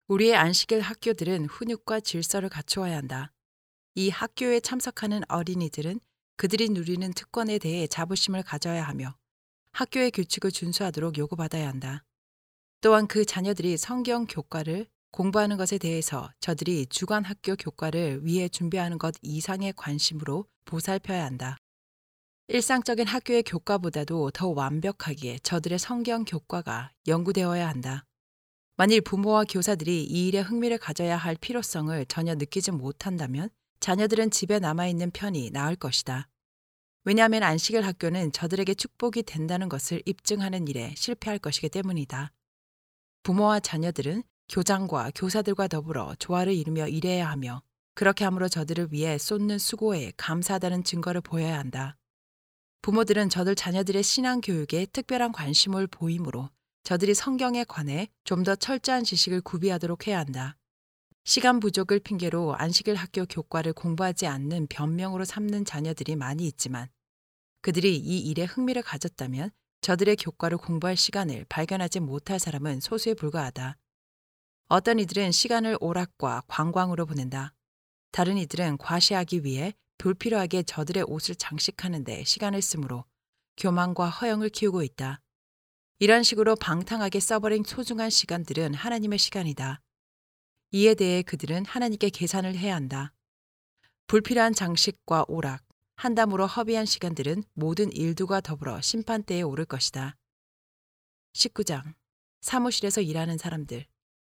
우리의 안식일 학교들은 훈육과 질서를 갖추어야 한다. 이 학교에 참석하는 어린이들은 그들이 누리는 특권에 대해 자부심을 가져야 하며 학교의 규칙을 준수하도록 요구받아야 한다. 또한 그 자녀들이 성경 교과를 공부하는 것에 대해서 저들이 주간 학교 교과를 위해 준비하는 것 이상의 관심으로 보살펴야 한다. 일상적인 학교의 교과보다도 더 완벽하게 저들의 성경 교과가 연구되어야 한다. 만일 부모와 교사들이 이 일에 흥미를 가져야 할 필요성을 전혀 느끼지 못한다면 자녀들은 집에 남아있는 편이 나을 것이다. 왜냐하면 안식일 학교는 저들에게 축복이 된다는 것을 입증하는 일에 실패할 것이기 때문이다. 부모와 자녀들은 교장과 교사들과 더불어 조화를 이루며 일해야 하며 그렇게 함으로 저들을 위해 쏟는 수고에 감사하다는 증거를 보여야 한다. 부모들은 저들 자녀들의 신앙 교육에 특별한 관심을 보이므로 저들이 성경에 관해 좀 더 철저한 지식을 구비하도록 해야 한다. 시간 부족을 핑계로 안식일 학교 교과를 공부하지 않는 변명으로 삼는 자녀들이 많이 있지만 그들이 이 일에 흥미를 가졌다면 저들의 교과를 공부할 시간을 발견하지 못할 사람은 소수에 불과하다. 어떤 이들은 시간을 오락과 관광으로 보낸다. 다른 이들은 과시하기 위해 불필요하게 저들의 옷을 장식하는 데 시간을 쓰므로 교만과 허영을 키우고 있다. 이런 식으로 방탕하게 써버린 소중한 시간들은 하나님의 시간이다. 이에 대해 그들은 하나님께 계산을 해야 한다. 불필요한 장식과 오락, 한담으로 허비한 시간들은 모든 일들과 더불어 심판대에 오를 것이다. 19장. 사무실에서 일하는 사람들.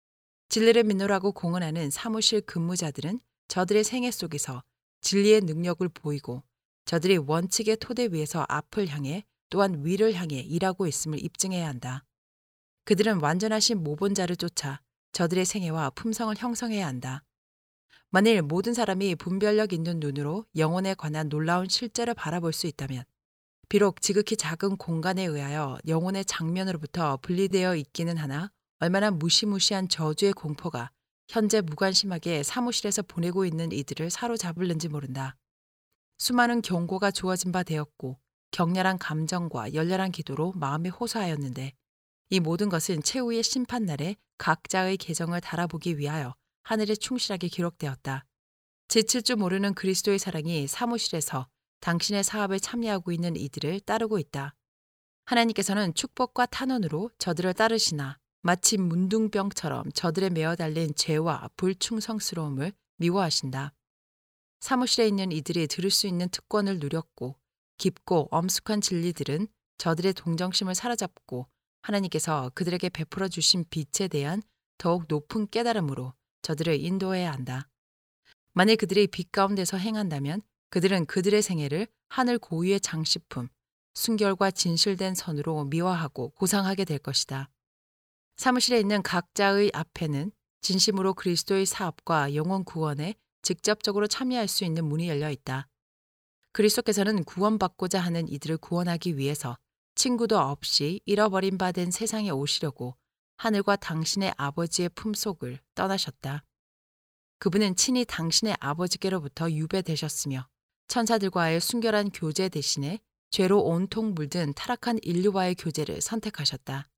진리를 믿노라고 공언하는 사무실 근무자들은 저들의 생애 속에서 진리의 능력을 보이고 저들이 원칙의 토대 위에서 앞을 향해 또한 위를 향해 일하고 있음을 입증해야 한다. 그들은 완전하신 모본자를 쫓아 저들의 생애와 품성을 형성해야 한다. 만일 모든 사람이 분별력 있는 눈으로 영혼에 관한 놀라운 실제를 바라볼 수 있다면 비록 지극히 작은 공간에 의하여 영혼의 장면으로부터 분리되어 있기는 하나 얼마나 무시무시한 저주의 공포가 현재 무관심하게 사무실에서 보내고 있는 이들을 사로잡을는지 모른다. 수많은 경고가 주어진 바 되었고 격렬한 감정과 열렬한 기도로 마음이 호소하였는데 이 모든 것은 최후의 심판날에 각자의 계정을 달아보기 위하여 하늘에 충실하게 기록되었다. 지칠 줄 모르는 그리스도의 사랑이 사무실에서 당신의 사업에 참여하고 있는 이들을 따르고 있다. 하나님께서는 축복과 탄원으로 저들을 따르시나 마치 문둥병처럼 저들에 매어 달린 죄와 불충성스러움을 미워하신다. 사무실에 있는 이들이 들을 수 있는 특권을 누렸고 깊고 엄숙한 진리들은 저들의 동정심을 사로잡고 하나님께서 그들에게 베풀어 주신 빛에 대한 더욱 높은 깨달음으로 저들을 인도해야 한다. 만일 그들이 빛 가운데서 행한다면 그들은 그들의 생애를 하늘 고유의 장식품, 순결과 진실된 선으로 미화하고 고상하게 될 것이다. 사무실에 있는 각자의 앞에는 진심으로 그리스도의 사업과 영혼 구원에 직접적으로 참여할 수 있는 문이 열려 있다. 그리스도께서는 구원받고자 하는 이들을 구원하기 위해서 친구도 없이 잃어버린 바 된 세상에 오시려고 하늘과 당신의 아버지의 품속을 떠나셨다. 그분은 친히 당신의 아버지께로부터 유배되셨으며 천사들과의 순결한 교제 대신에 죄로 온통 물든 타락한 인류와의 교제를 선택하셨다.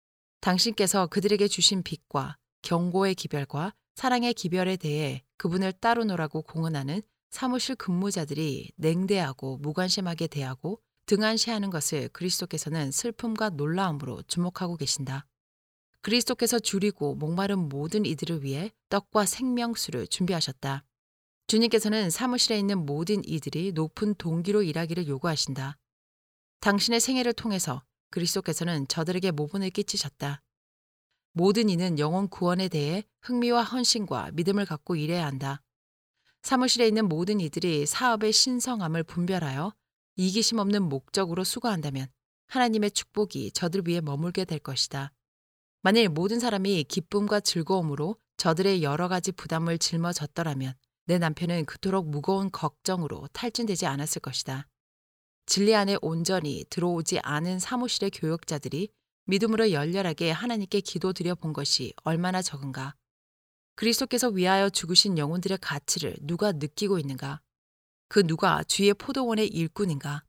당신께서 그들에게 주신 빛과 경고의 기별과 사랑의 기별에 대해 그분을 따르노라고 공언하는 사무실 근무자들이 냉대하고 무관심하게 대하고 등한시하는 것을 그리스도께서는 슬픔과 놀라움으로 주목하고 계신다. 그리스도께서 줄이고 목마른 모든 이들을 위해 떡과 생명수를 준비하셨다. 주님께서는 사무실에 있는 모든 이들이 높은 동기로 일하기를 요구하신다. 당신의 생애를 통해서 그리스도께서는 저들에게 모분을 끼치셨다. 모든 이는 영혼 구원에 대해 흥미와 헌신과 믿음을 갖고 일해야 한다. 사무실에 있는 모든 이들이 사업의 신성함을 분별하여 이기심 없는 목적으로 수고한다면 하나님의 축복이 저들 위에 머물게 될 것이다. 만일 모든 사람이 기쁨과 즐거움으로 저들의 여러 가지 부담을 짊어졌더라면 내 남편은 그토록 무거운 걱정으로 탈진되지 않았을 것이다. 진리 안에 온전히 들어오지 않은 사무실의 교역자들이 믿음으로 열렬하게 하나님께 기도드려 본 것이 얼마나 적은가. 그리스도께서 위하여 죽으신 영혼들의 가치를 누가 느끼고 있는가? 그 누가 주의 포도원의 일꾼인가?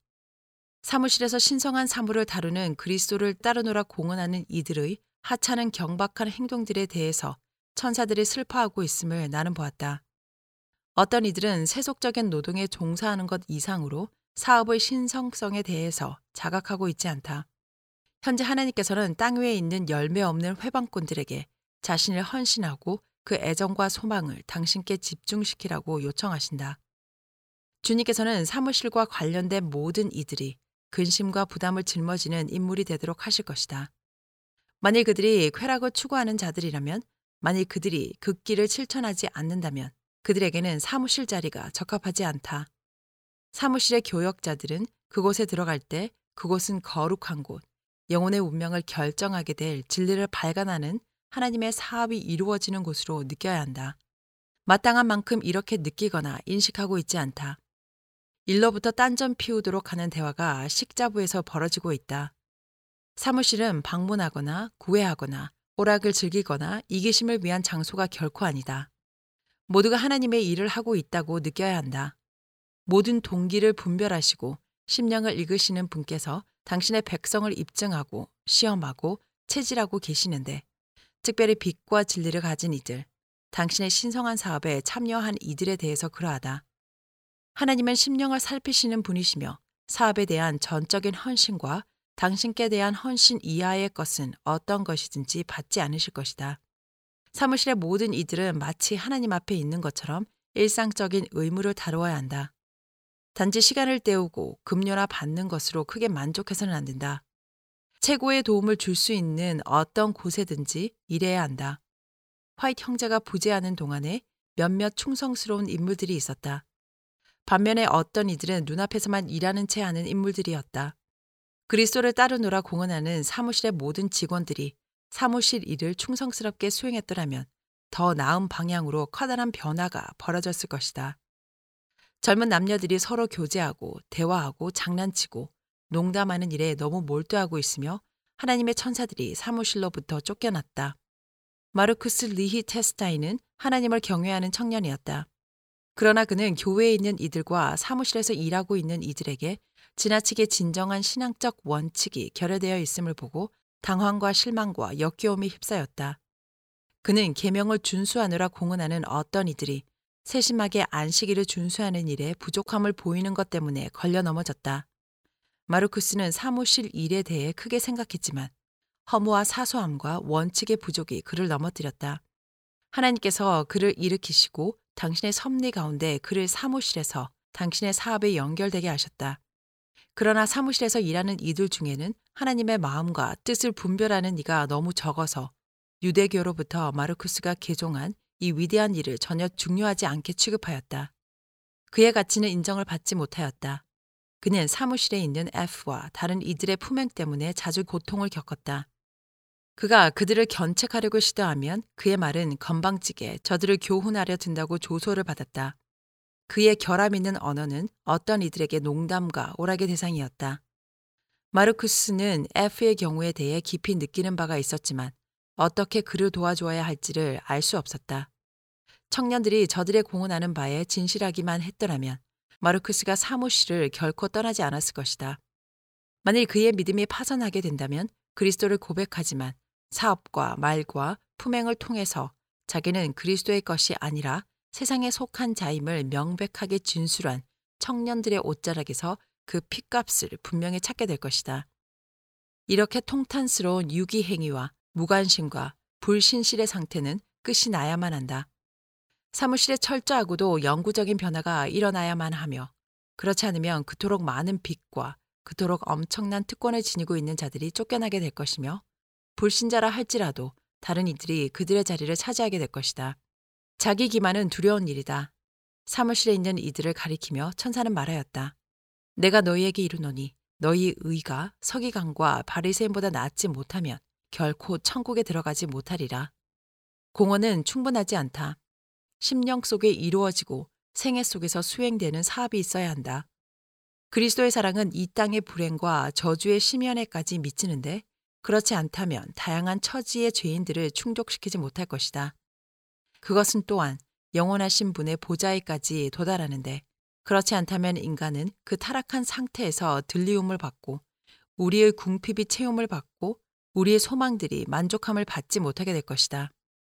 사무실에서 신성한 사물을 다루는 그리스도를 따르노라 공언하는 이들의 하찮은 경박한 행동들에 대해서 천사들이 슬퍼하고 있음을 나는 보았다. 어떤 이들은 세속적인 노동에 종사하는 것 이상으로 사업의 신성성에 대해서 자각하고 있지 않다. 현재 하나님께서는 땅 위에 있는 열매 없는 회방꾼들에게 자신을 헌신하고 그 애정과 소망을 당신께 집중시키라고 요청하신다. 주님께서는 사무실과 관련된 모든 이들이 근심과 부담을 짊어지는 인물이 되도록 하실 것이다. 만일 그들이 쾌락을 추구하는 자들이라면, 만일 그들이 극기를 실천하지 않는다면 그들에게는 사무실 자리가 적합하지 않다. 사무실의 교역자들은 그곳에 들어갈 때 그곳은 거룩한 곳, 영혼의 운명을 결정하게 될 진리를 발간하는 하나님의 사업이 이루어지는 곳으로 느껴야 한다. 마땅한 만큼 이렇게 느끼거나 인식하고 있지 않다. 일로부터 딴전 피우도록 하는 대화가 식자부에서 벌어지고 있다. 사무실은 방문하거나 구애하거나 오락을 즐기거나 이기심을 위한 장소가 결코 아니다. 모두가 하나님의 일을 하고 있다고 느껴야 한다. 모든 동기를 분별하시고 심령을 읽으시는 분께서 당신의 백성을 입증하고 시험하고 체질하고 계시는데, 특별히 빛과 진리를 가진 이들, 당신의 신성한 사업에 참여한 이들에 대해서 그러하다. 하나님은 심령을 살피시는 분이시며 사업에 대한 전적인 헌신과 당신께 대한 헌신 이하의 것은 어떤 것이든지 받지 않으실 것이다. 사무실의 모든 이들은 마치 하나님 앞에 있는 것처럼 일상적인 의무를 다루어야 한다. 단지 시간을 때우고 급료나 받는 것으로 크게 만족해서는 안 된다. 최고의 도움을 줄 수 있는 어떤 곳에든지 일해야 한다. 화이트 형제가 부재하는 동안에 몇몇 충성스러운 인물들이 있었다. 반면에 어떤 이들은 눈앞에서만 일하는 채 하는 인물들이었다. 그리스도를 따르노라 공언하는 사무실의 모든 직원들이 사무실 일을 충성스럽게 수행했더라면 더 나은 방향으로 커다란 변화가 벌어졌을 것이다. 젊은 남녀들이 서로 교제하고 대화하고 장난치고 농담하는 일에 너무 몰두하고 있으며 하나님의 천사들이 사무실로부터 쫓겨났다. 마르쿠스 리히 테스타인은 하나님을 경외하는 청년이었다. 그러나 그는 교회에 있는 이들과 사무실에서 일하고 있는 이들에게 지나치게 진정한 신앙적 원칙이 결여되어 있음을 보고 당황과 실망과 역겨움에 휩싸였다. 그는 계명을 준수하느라 공언하는 어떤 이들이 세심하게 안식일을 준수하는 일에 부족함을 보이는 것 때문에 걸려 넘어졌다. 마르쿠스는 사무실 일에 대해 크게 생각했지만 허무와 사소함과 원칙의 부족이 그를 넘어뜨렸다. 하나님께서 그를 일으키시고 당신의 섭리 가운데 그를 사무실에서 당신의 사업에 연결되게 하셨다. 그러나 사무실에서 일하는 이들 중에는 하나님의 마음과 뜻을 분별하는 이가 너무 적어서 유대교로부터 마르쿠스가 개종한 이 위대한 일을 전혀 중요하지 않게 취급하였다. 그의 가치는 인정을 받지 못하였다. 그는 사무실에 있는 F와 다른 이들의 품행 때문에 자주 고통을 겪었다. 그가 그들을 견책하려고 시도하면 그의 말은 건방지게 저들을 교훈하려 든다고 조소를 받았다. 그의 결함 있는 언어는 어떤 이들에게 농담과 오락의 대상이었다. 마르쿠스는 F의 경우에 대해 깊이 느끼는 바가 있었지만 어떻게 그를 도와주어야 할지를 알 수 없었다. 청년들이 저들의 공언하는 바에 진실하기만 했더라면 마르쿠스가 사무실을 결코 떠나지 않았을 것이다. 만일 그의 믿음이 파선하게 된다면 그리스도를 고백하지만 사업과 말과 품행을 통해서 자기는 그리스도의 것이 아니라 세상에 속한 자임을 명백하게 진술한 청년들의 옷자락에서 그 핏값을 분명히 찾게 될 것이다. 이렇게 통탄스러운 유기행위와 무관심과 불신실의 상태는 끝이 나야만 한다. 사무실에 철저하고도 영구적인 변화가 일어나야만 하며, 그렇지 않으면 그토록 많은 빚과 그토록 엄청난 특권을 지니고 있는 자들이 쫓겨나게 될 것이며, 불신자라 할지라도 다른 이들이 그들의 자리를 차지하게 될 것이다. 자기 기만은 두려운 일이다. 사무실에 있는 이들을 가리키며 천사는 말하였다. 내가 너희에게 이르노니 너희 의가 서기관과 바리새인보다 낫지 못하면 결코 천국에 들어가지 못하리라. 공언은 충분하지 않다. 심령 속에 이루어지고 생애 속에서 수행되는 사업이 있어야 한다. 그리스도의 사랑은 이 땅의 불행과 저주의 심연에까지 미치는데, 그렇지 않다면 다양한 처지의 죄인들을 충족시키지 못할 것이다. 그것은 또한 영원하신 분의 보좌에까지 도달하는데, 그렇지 않다면 인간은 그 타락한 상태에서 들리움을 받고 우리의 궁핍이 채움을 받고 우리의 소망들이 만족함을 받지 못하게 될 것이다.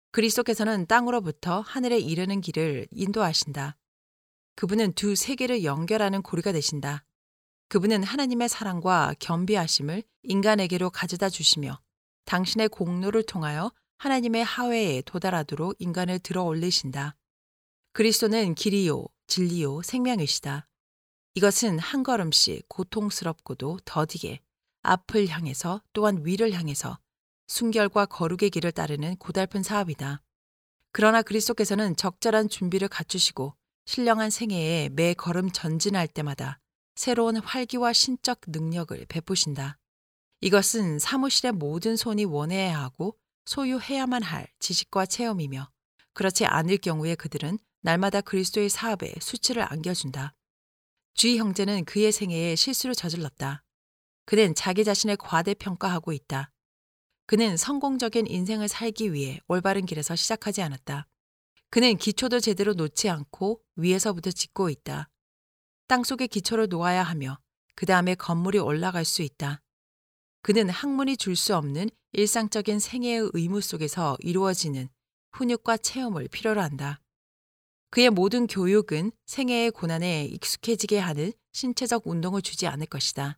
그리스도께서는 땅으로부터 하늘에 이르는 길을 인도하신다. 그분은 두 세계를 연결하는 고리가 되신다. 그분은 하나님의 사랑과 겸비하심을 인간에게로 가져다 주시며 당신의 공로를 통하여 하나님의 하회에 도달하도록 인간을 들어 올리신다. 그리스도는 길이요, 진리요, 생명이시다. 이것은 한 걸음씩 고통스럽고도 더디게 앞을 향해서 또한 위를 향해서 순결과 거룩의 길을 따르는 고달픈 사업이다. 그러나 그리스도께서는 적절한 준비를 갖추시고 신령한 생애에 매 걸음 전진할 때마다 새로운 활기와 신적 능력을 베푸신다. 이것은 사무실의 모든 손이 원해야 하고 소유해야만 할 지식과 체험이며 그렇지 않을 경우에 그들은 날마다 그리스도의 사업에 수치를 안겨준다. G 형제는 그의 생애에 실수를 저질렀다. 그는 자기 자신을 과대평가하고 있다. 그는 성공적인 인생을 살기 위해 올바른 길에서 시작하지 않았다. 그는 기초도 제대로 놓지 않고 위에서부터 짓고 있다. 땅속에 기초를 놓아야 하며 그 다음에 건물이 올라갈 수 있다. 그는 학문이 줄 수 없는 일상적인 생애의 의무 속에서 이루어지는 훈육과 체험을 필요로 한다. 그의 모든 교육은 생애의 고난에 익숙해지게 하는 신체적 운동을 주지 않을 것이다.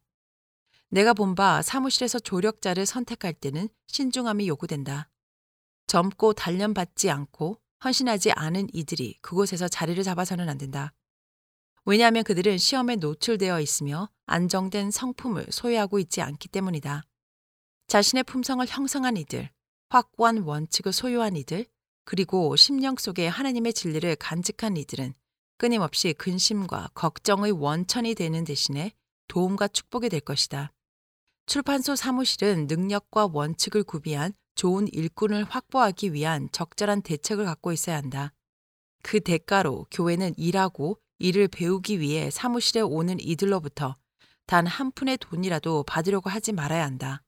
내가 본 바 사무실에서 조력자를 선택할 때는 신중함이 요구된다. 젊고 단련받지 않고 헌신하지 않은 이들이 그곳에서 자리를 잡아서는 안 된다. 왜냐하면 그들은 시험에 노출되어 있으며 안정된 성품을 소유하고 있지 않기 때문이다. 자신의 품성을 형성한 이들, 확고한 원칙을 소유한 이들, 그리고 심령 속에 하나님의 진리를 간직한 이들은 끊임없이 근심과 걱정의 원천이 되는 대신에 도움과 축복이 될 것이다. 출판소 사무실은 능력과 원칙을 구비한 좋은 일꾼을 확보하기 위한 적절한 대책을 갖고 있어야 한다. 그 대가로 교회는 일하고 일을 배우기 위해 사무실에 오는 이들로부터 단 한 푼의 돈이라도 받으려고 하지 말아야 한다.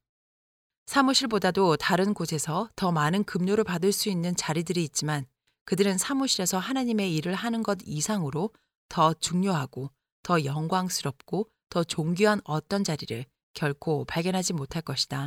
사무실보다도 다른 곳에서 더 많은 급료를 받을 수 있는 자리들이 있지만 그들은 사무실에서 하나님의 일을 하는 것 이상으로 더 중요하고 더 영광스럽고 더 존귀한 어떤 자리를 결코 발견하지 못할 것이다.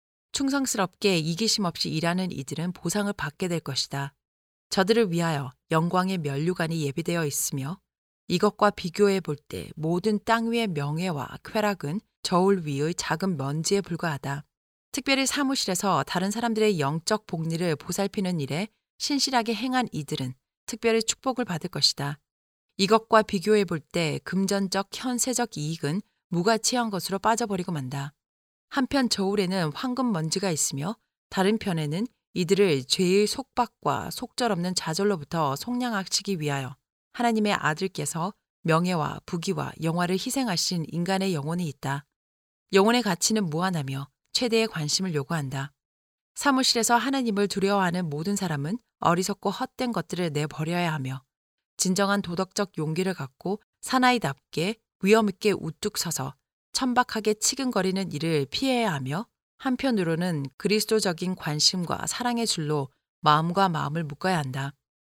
충성스럽게 이기심 없이 일하는 이들은 보상을 받게 될 것이다. 저들을 위하여 영광의 면류관이 예비되어 있으며 이것과 비교해 볼 때 모든 땅 위의 명예와 쾌락은 저울 위의 작은 먼지에 불과하다. 특별히 사무실에서 다른 사람들의 영적 복리를 보살피는 일에 신실하게 행한 이들은 특별히 축복을 받을 것이다. 이것과 비교해 볼 때 금전적 현세적 이익은 무가치한 것으로 빠져버리고 만다. 한편 저울에는 황금 먼지가 있으며 다른 편에는 이들을 죄의 속박과 속절없는 좌절로부터 속량하시기 위하여 하나님의 아들께서 명예와 부귀와 영화를 희생하신 인간의 영혼이 있다. 영혼의 가치는 무한하며 최대의 관심을 요구한다. 사무실에서 하나님을 두려워하는 모든 사람은 어리석고 헛된 것들을 내버려야 하며 진정한 도덕적 용기를 갖고 사나이답게 위험 있게 우뚝 서서 천박하게 치근거리는 일을 피해야 하며 한편으로는 그리스도적인 관심과 사랑의 줄로 마음과 마음을 묶어야 한다.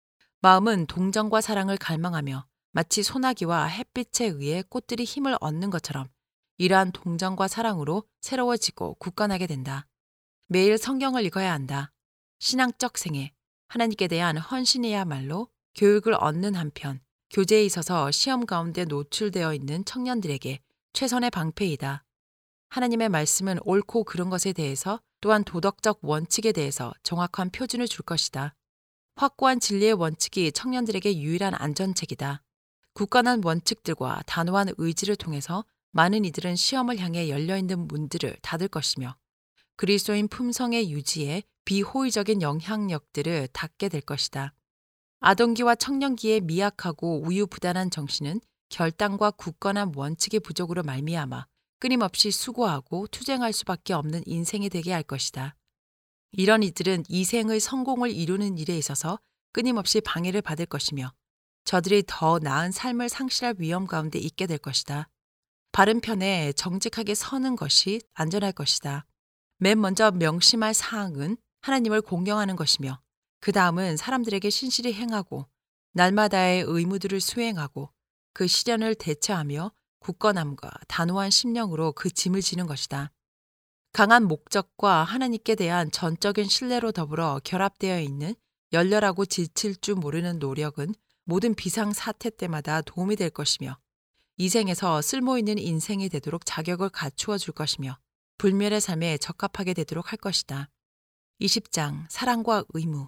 마음은 동정과 사랑을 갈망하며 마치 소나기와 햇빛에 의해 꽃들이 힘을 얻는 것처럼 이러한 동정과 사랑으로 새로워지고 굳건하게 된다. 매일 성경을 읽어야 한다. 신앙적 생애, 하나님께 대한 헌신이야말로 교육을 얻는 한편 교제에 있어서 시험 가운데 노출되어 있는 청년들에게 최선의 방패이다. 하나님의 말씀은 옳고 그른 것에 대해서 또한 도덕적 원칙에 대해서 정확한 표준을 줄 것이다. 확고한 진리의 원칙이 청년들에게 유일한 안전책이다. 굳건한 원칙들과 단호한 의지를 통해서 많은 이들은 시험을 향해 열려있는 문들을 닫을 것이며 그리스도인 품성의 유지에 비호의적인 영향력들을 닫게 될 것이다. 아동기와 청년기의 미약하고 우유부단한 정신은 결단과 굳건한 원칙의 부족으로 말미암아 끊임없이 수고하고 투쟁할 수밖에 없는 인생이 되게 할 것이다. 이런 이들은 이생의 성공을 이루는 일에 있어서 끊임없이 방해를 받을 것이며 저들이 더 나은 삶을 상실할 위험 가운데 있게 될 것이다. 바른 편에 정직하게 서는 것이 안전할 것이다. 맨 먼저 명심할 사항은 하나님을 공경하는 것이며 그 다음은 사람들에게 신실히 행하고 날마다의 의무들을 수행하고 그 시련을 대처하며 굳건함과 단호한 심령으로 그 짐을 지는 것이다. 강한 목적과 하나님께 대한 전적인 신뢰로 더불어 결합되어 있는 열렬하고 지칠 줄 모르는 노력은 모든 비상 사태 때마다 도움이 될 것이며 이 생에서 쓸모있는 인생이 되도록 자격을 갖추어 줄 것이며 불멸의 삶에 적합하게 되도록 할 것이다. 20장 사랑과 의무.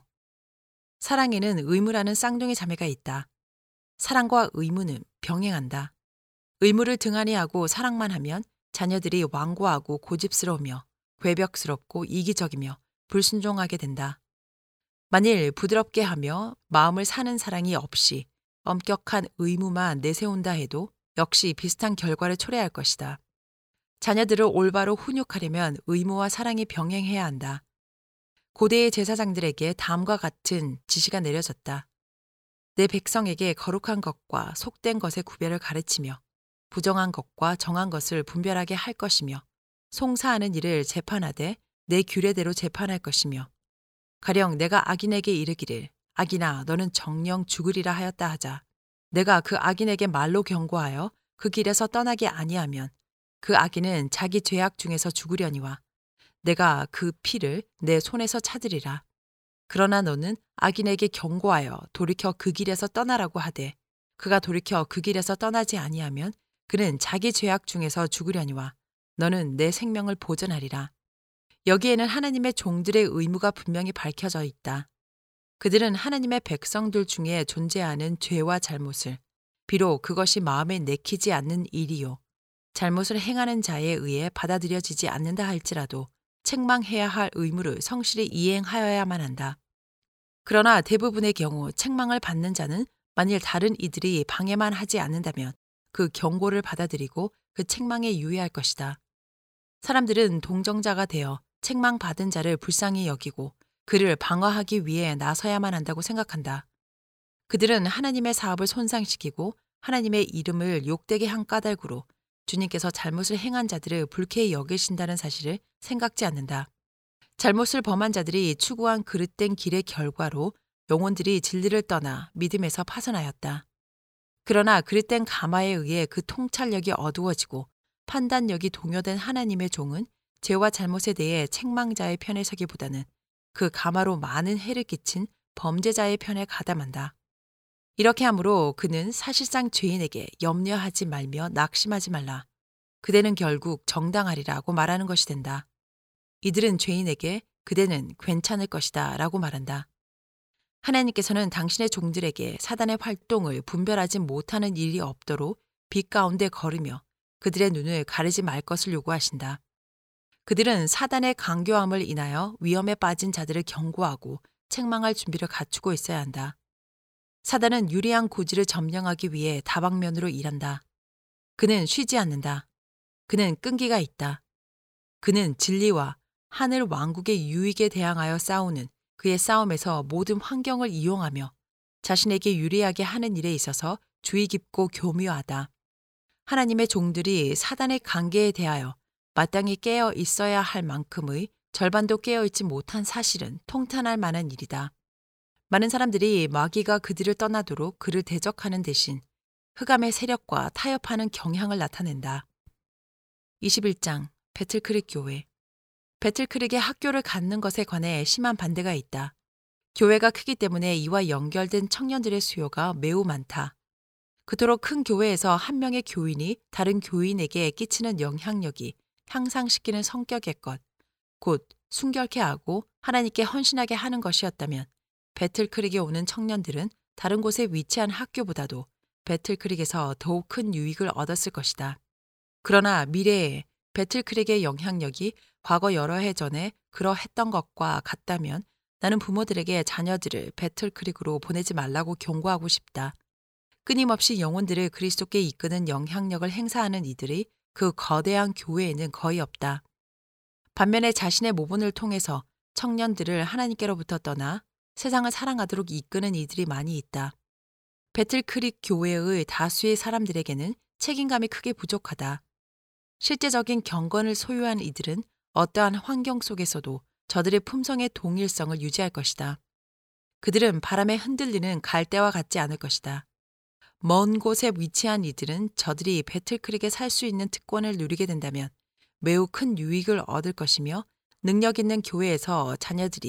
사랑에는 의무라는 쌍둥이 자매가 있다. 사랑과 의무는 병행한다. 의무를 등한히 하고 사랑만 하면 자녀들이 완고하고 고집스러우며 괴벽스럽고 이기적이며 불순종하게 된다. 만일 부드럽게 하며 마음을 사는 사랑이 없이 엄격한 의무만 내세운다 해도 역시 비슷한 결과를 초래할 것이다. 자녀들을 올바로 훈육하려면 의무와 사랑이 병행해야 한다. 고대의 제사장들에게 다음과 같은 지시가 내려졌다. 내 백성에게 거룩한 것과 속된 것의 구별을 가르치며 부정한 것과 정한 것을 분별하게 할 것이며 송사하는 일을 재판하되 내 규례대로 재판할 것이며 가령 내가 악인에게 이르기를 악인아 너는 정령 죽으리라 하였다 하자. 내가 그 악인에게 말로 경고하여 그 길에서 떠나게 아니하면 그 악인은 자기 죄악 중에서 죽으려니와 내가 그 피를 내 손에서 찾으리라. 그러나 너는 악인에게 경고하여 돌이켜 그 길에서 떠나라고 하되 그가 돌이켜 그 길에서 떠나지 아니하면 그는 자기 죄악 중에서 죽으려니와 너는 내 생명을 보전하리라. 여기에는 하나님의 종들의 의무가 분명히 밝혀져 있다. 그들은 하나님의 백성들 중에 존재하는 죄와 잘못을 비록 그것이 마음에 내키지 않는 일이요 잘못을 행하는 자에 의해 받아들여지지 않는다 할지라도 책망해야 할 의무를 성실히 이행하여야만 한다. 그러나 대부분의 경우 책망을 받는 자는 만일 다른 이들이 방해만 하지 않는다면 그 경고를 받아들이고 그 책망에 유의할 것이다. 사람들은 동정자가 되어 책망받은 자를 불쌍히 여기고 그를 방어하기 위해 나서야만 한다고 생각한다. 그들은 하나님의 사업을 손상시키고 하나님의 이름을 욕되게 한 까닭으로 주님께서 잘못을 행한 자들을 불쾌히 여기신다는 사실을 생각지 않는다. 잘못을 범한 자들이 추구한 그릇된 길의 결과로 영혼들이 진리를 떠나 믿음에서 파선하였다. 그러나 그릇된 가마에 의해 그 통찰력이 어두워지고 판단력이 동요된 하나님의 종은 죄와 잘못에 대해 책망자의 편에 서기보다는 그 가마로 많은 해를 끼친 범죄자의 편에 가담한다. 이렇게 함으로 그는 사실상 죄인에게 염려하지 말며 낙심하지 말라. 그대는 결국 정당하리라고 말하는 것이 된다. 이들은 죄인에게 그대는 괜찮을 것이다 라고 말한다. 하나님께서는 당신의 종들에게 사단의 활동을 분별하지 못하는 일이 없도록 빛 가운데 걸으며 그들의 눈을 가리지 말 것을 요구하신다. 그들은 사단의 강교함을 인하여 위험에 빠진 자들을 경고하고 책망할 준비를 갖추고 있어야 한다. 사단은 유리한 고지를 점령하기 위해 다방면으로 일한다. 그는 쉬지 않는다. 그는 끈기가 있다. 그는 진리와 하늘 왕국의 유익에 대항하여 싸우는 그의 싸움에서 모든 환경을 이용하며 자신에게 유리하게 하는 일에 있어서 주의 깊고 교묘하다. 하나님의 종들이 사단의 관계에 대하여 마땅히 깨어 있어야 할 만큼의 절반도 깨어 있지 못한 사실은 통탄할 만한 일이다. 많은 사람들이 마귀가 그들을 떠나도록 그를 대적하는 대신 흑암의 세력과 타협하는 경향을 나타낸다. 21장 배틀크릭 교회. 배틀크릭의 학교를 갖는 것에 관해 심한 반대가 있다. 교회가 크기 때문에 이와 연결된 청년들의 수요가 매우 많다. 그토록 큰 교회에서 한 명의 교인이 다른 교인에게 끼치는 영향력이 향상시키는 성격의 것, 곧 순결케 하고 하나님께 헌신하게 하는 것이었다면 배틀크릭에 오는 청년들은 다른 곳에 위치한 학교보다도 배틀크릭에서 더욱 큰 유익을 얻었을 것이다. 그러나 미래에 배틀크릭의 영향력이 과거 여러 해 전에 그러했던 것과 같다면 나는 부모들에게 자녀들을 배틀크릭으로 보내지 말라고 경고하고 싶다. 끊임없이 영혼들을 그리스도께 이끄는 영향력을 행사하는 이들이 그 거대한 교회에는 거의 없다. 반면에 자신의 모본을 통해서 청년들을 하나님께로부터 떠나 세상을 사랑하도록 이끄는 이들이 많이 있다. 배틀크릭 교회의 다수의 사람들에게는 책임감이 크게 부족하다. 실제적인 경건을 소유한 이들은 어떠한 환경 속에서도 저들의 품성의 동일성을 유지할 것이다. 그들은 바람에 흔들리는 갈대와 같지 않을 것이다. 먼 곳에 위치한 이들은 저들이 배틀크릭에 살 수 있는 특권을 누리게 된다면 매우 큰 유익을 얻을 것이며 능력 있는 교회에서 자녀들이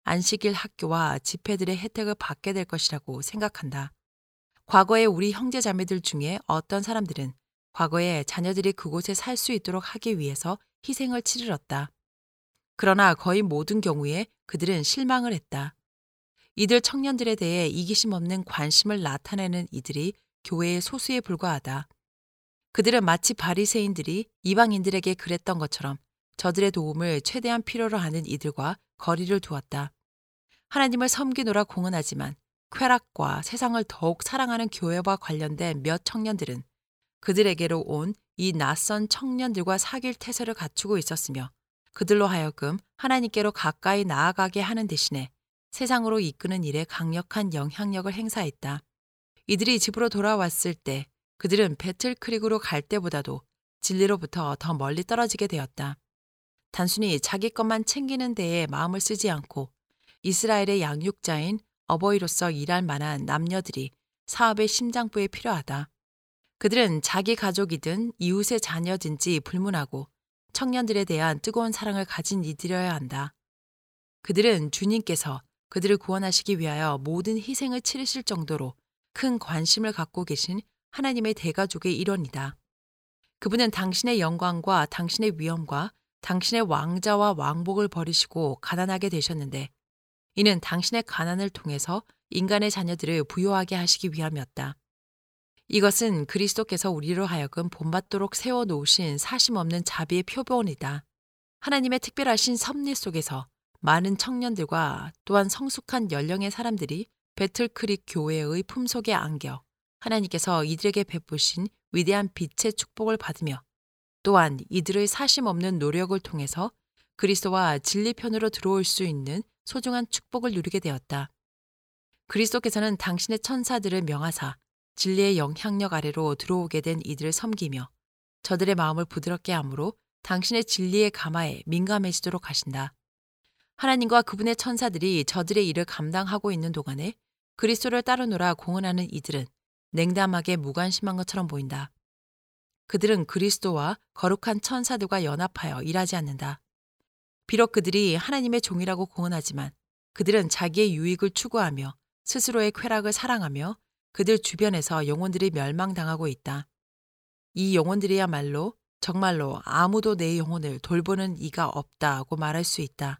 안식일 학교와 집회들의 혜택을 받게 될 것이라고 생각한다. 과거에 우리 형제 자매들 중에 어떤 사람들은 과거에 자녀들이 그곳에 살 수 있도록 하기 위해서 희생을 치르렀다. 그러나 거의 모든 경우에 그들은 실망을 했다. 이들 청년들에 대해 이기심 없는 관심을 나타내는 이들이 교회의 소수에 불과하다. 그들은 마치 바리새인들이 이방인들에게 그랬던 것처럼 저들의 도움을 최대한 필요로 하는 이들과 거리를 두었다. 하나님을 섬기노라 공언하지만 쾌락과 세상을 더욱 사랑하는 교회와 관련된 몇 청년들은 그들에게로 온 이 낯선 청년들과 사귈 태세를 갖추고 있었으며 그들로 하여금 하나님께로 가까이 나아가게 하는 대신에 세상으로 이끄는 일에 강력한 영향력을 행사했다. 이들이 집으로 돌아왔을 때 그들은 배틀크릭으로 갈 때보다도 진리로부터 더 멀리 떨어지게 되었다. 단순히 자기 것만 챙기는 데에 마음을 쓰지 않고 이스라엘의 양육자인 어버이로서 일할 만한 남녀들이 사업의 심장부에 필요하다. 그들은 자기 가족이든 이웃의 자녀든지 불문하고 청년들에 대한 뜨거운 사랑을 가진 이들이어야 한다. 그들은 주님께서 그들을 구원하시기 위하여 모든 희생을 치르실 정도로 큰 관심을 갖고 계신 하나님의 대가족의 일원이다. 그분은 당신의 영광과 당신의 위엄과 당신의 왕자와 왕복을 버리시고 가난하게 되셨는데 이는 당신의 가난을 통해서 인간의 자녀들을 부유하게 하시기 위함이었다. 이것은 그리스도께서 우리로 하여금 본받도록 세워놓으신 사심없는 자비의 표본이다. 하나님의 특별하신 섭리 속에서 많은 청년들과 또한 성숙한 연령의 사람들이 배틀크릭 교회의 품속에 안겨 하나님께서 이들에게 베푸신 위대한 빛의 축복을 받으며 또한 이들의 사심 없는 노력을 통해서 그리스도와 진리편으로 들어올 수 있는 소중한 축복을 누리게 되었다. 그리스도께서는 당신의 천사들을 명하사 진리의 영향력 아래로 들어오게 된 이들을 섬기며 저들의 마음을 부드럽게 함으로 당신의 진리의 가마에 민감해지도록 하신다. 하나님과 그분의 천사들이 저들의 일을 감당하고 있는 동안에 그리스도를 따르노라 공언하는 이들은 냉담하게 무관심한 것처럼 보인다. 그들은 그리스도와 거룩한 천사들과 연합하여 일하지 않는다. 비록 그들이 하나님의 종이라고 공언하지만 그들은 자기의 유익을 추구하며 스스로의 쾌락을 사랑하며 그들 주변에서 영혼들이 멸망당하고 있다. 이 영혼들이야말로 정말로 아무도 내 영혼을 돌보는 이가 없다고 말할 수 있다.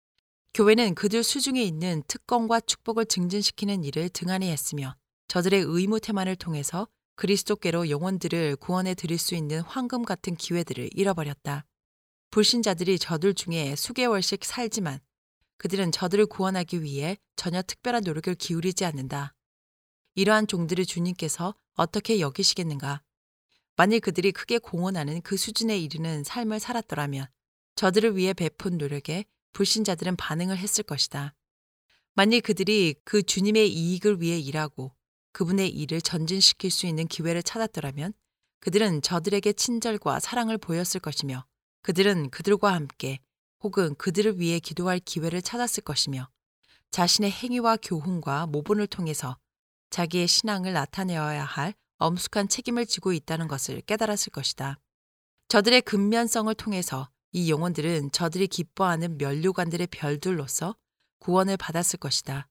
교회는 그들 수중에 있는 특권과 축복을 증진시키는 일을 등한히 했으며 저들의 의무 태만을 통해서 그리스도께로 영혼들을 구원해 드릴 수 있는 황금 같은 기회들을 잃어버렸다. 불신자들이 저들 중에 수개월씩 살지만 그들은 저들을 구원하기 위해 전혀 특별한 노력을 기울이지 않는다. 이러한 종들을 주님께서 어떻게 여기시겠는가? 만일 그들이 크게 공헌하는 그 수준에 이르는 삶을 살았더라면 저들을 위해 베푼 노력에 불신자들은 반응을 했을 것이다. 만일 그들이 그 주님의 이익을 위해 일하고 그분의 일을 전진시킬 수 있는 기회를 찾았더라면 그들은 저들에게 친절과 사랑을 보였을 것이며 그들은 그들과 함께 혹은 그들을 위해 기도할 기회를 찾았을 것이며 자신의 행위와 교훈과 모본을 통해서 자기의 신앙을 나타내어야 할 엄숙한 책임을 지고 있다는 것을 깨달았을 것이다. 저들의 근면성을 통해서 이 영혼들은 저들이 기뻐하는 면류관들의 별들로서 구원을 받았을 것이다.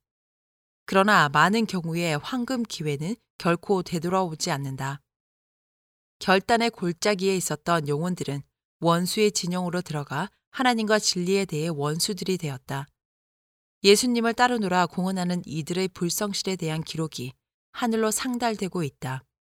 그러나 많은 경우에 황금 기회는 결코 되돌아오지 않는다. 결단의 골짜기에 있었던 영혼들은 원수의 진영으로 들어가 하나님과 진리에 대해 원수들이 되었다. 예수님을 따르노라 공언하는 이들의 불성실에 대한 기록이 하늘로 상달되고 있다.